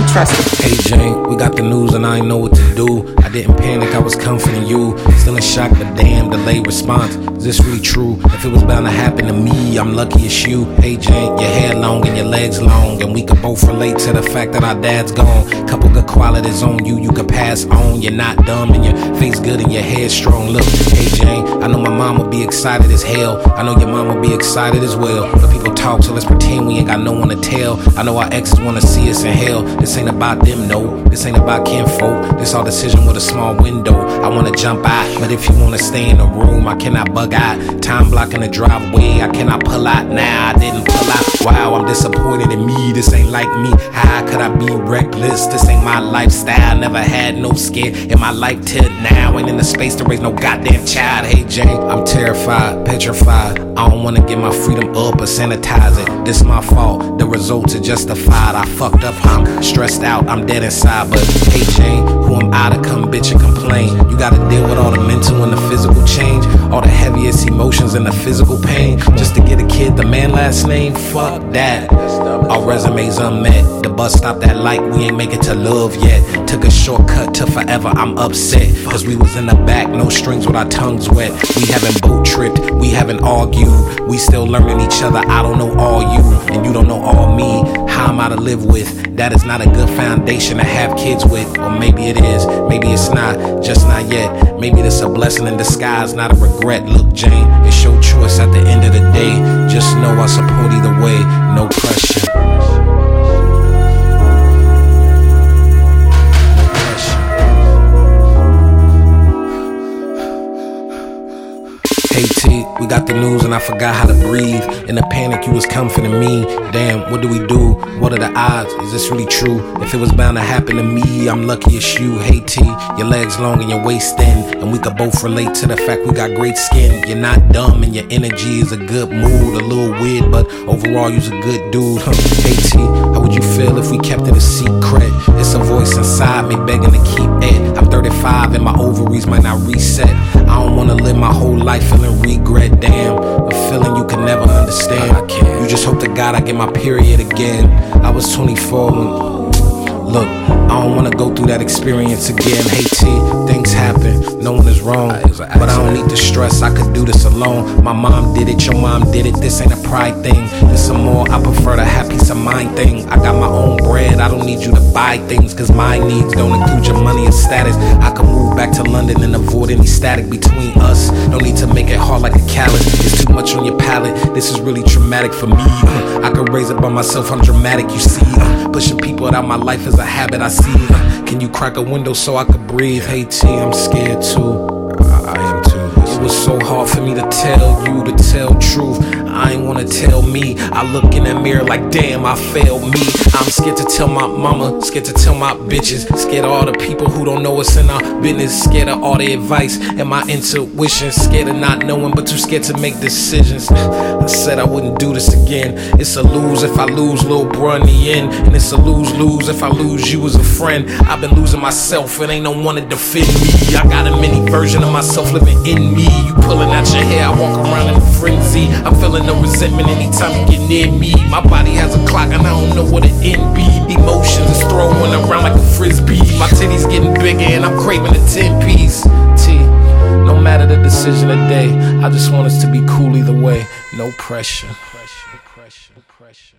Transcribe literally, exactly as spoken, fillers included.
trust him. Hey Jane, we got the news and I ain't know what to do. I didn't panic, I was comforting you. Still in shock, but damn, delayed response. Is this really true? If it was bound to happen to me, I'm lucky it's you. Hey Jane, your hair long and your legs long, and we could both relate to the fact that our dad's gone. Couple good qualities on you, you could pass on. You're not dumb and your face good and your hair strong. Look, hey Jane, I know my mom will be excited as hell. I know your mom will be excited as well. But people talk, so let's pretend we ain't got no one to tell. I know our exes wanna see us in hell. This ain't about them, no. This ain't about kinfolk. This our decision with a small window. I wanna jump out, but if you wanna stay in the room, I cannot bug out. Time blocking the driveway, I cannot pull out now. I didn't pull out. Wow, I'm disappointed in me. This ain't like me. How could I be reckless? This ain't my lifestyle. Never had no scare in my life till now. Ain't in the space to raise no goddamn child. Hey Jane, I'm terrified, petrified. I don't wanna give my freedom up or sanitize it. This my fault, the results are justified. I fucked up, I'm stressed out, I'm dead inside. But hey Jane, who am I to come bitch and complain? You gotta deal with all the mental and the physical change, all the heaviest emotions and the physical pain. Just to get a kid the man last name, fuck that. Our resumes unmet, the bus stopped at light, we ain't make it to love yet. Took a shortcut to forever, I'm upset. Cause we was in the back, no strings with our tongues wet. We haven't boat tripped, we haven't argued. We still learning each other, I don't know all you, and you don't know all me. How am I to live with? That is not a good foundation to have kids with. Or maybe it is, maybe it's not, just not yet. Maybe this a blessing in disguise, not a regret. Look Jane, it's your choice at the end of the day. Just know I support either way, no pressure. Hey T, we got the news and I forgot how to breathe. In the panic you was comforting me. Damn, what do we do? What are the odds? Is this really true? If it was bound to happen to me, I'm lucky it's you. Hey T, your legs long and your waist thin, and we could both relate to the fact we got great skin. You're not dumb and your energy is a good mood. A little weird, but overall you's a good dude. Hey T, how would you feel if we kept it a secret? It's a voice inside me begging to keep it. I'm thirty-five and my ovaries might not reset. I don't wanna live my whole life feeling regret, damn. A feeling you can never understand. I can't. You just hope to God I get my period again. I was twenty-four when, look, I don't wanna go through that experience again. Hey T, things happen, no one is wrong, but I don't need to stress, I could do this alone. My mom did it, your mom did it, this ain't a pride thing. This some more, I prefer the happy peace of mind thing. I got my own bread, I don't need you to buy things, cause my needs don't include your money or status. I could move back to London and avoid any static between us. No need to make it hard like a callus, it's too much on your palate. This is really traumatic for me. uh, I could raise it by myself, I'm dramatic, you see. uh, Pushing people out of my life is a habit I see. uh, Can you crack a window so I could breathe? Hey T, I'm scared too. I, I am too. It was so hard for me to tell you, to tell truth. I ain't wanna tell me. I look in that mirror like damn, I failed me. I'm scared to tell my mama, scared to tell my bitches, scared of all the people who don't know us in our business, scared of all the advice and my intuition, scared of not knowing but too scared to make decisions. I said I wouldn't do this again. It's a lose if I lose little bro in the end, and it's a lose-lose if I lose you as a friend. I've been losing myself and ain't no one to defend me. I got a mini version of myself living in me. You pulling out your hair, I walk around in a frenzy. I'm feeling no resentment anytime you get near me. My body has a clock and I don't know what the end be. Emotions is throwing around like a frisbee. My titties getting bigger and I'm craving a ten piece. T, no matter the decision today, I just want us to be cool either way. No pressure.